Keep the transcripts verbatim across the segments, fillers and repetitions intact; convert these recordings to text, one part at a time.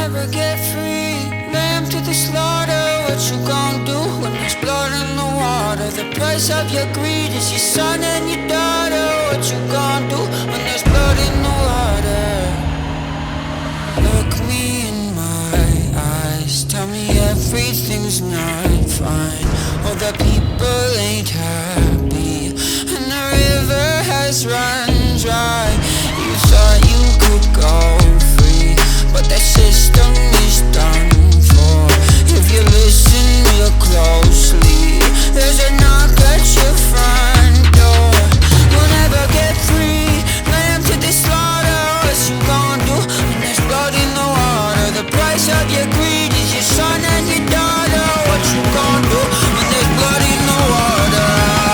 never get free. Lamb to the slaughter, what you gon' do when there's blood in the water? The price of your greed is your son and your daughter. What you gon' do when there's blood in the water? Look me in my eyes, tell me everything's not fine. All the people ain't happy, and the river has run dry. You thought you could go free, but that system is done for. If you listen real closely, there's a knock at your front door. You'll never get free. Lamb to the slaughter, what you gon' do when there's blood in the water? The price of your greed is your son and your daughter. What you gon' do when there's blood in the water?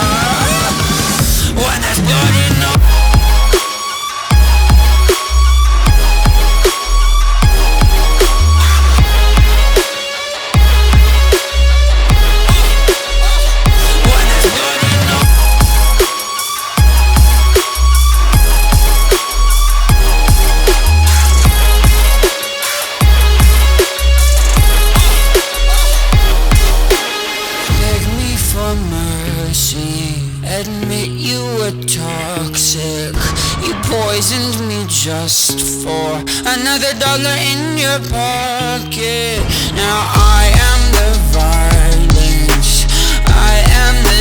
When there's blood in the admit you were toxic. You poisoned me just for another dollar in your pocket. Now I am the violence, I am the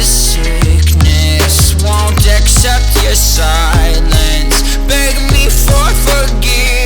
sickness. Won't accept your silence, beg me for forgiveness.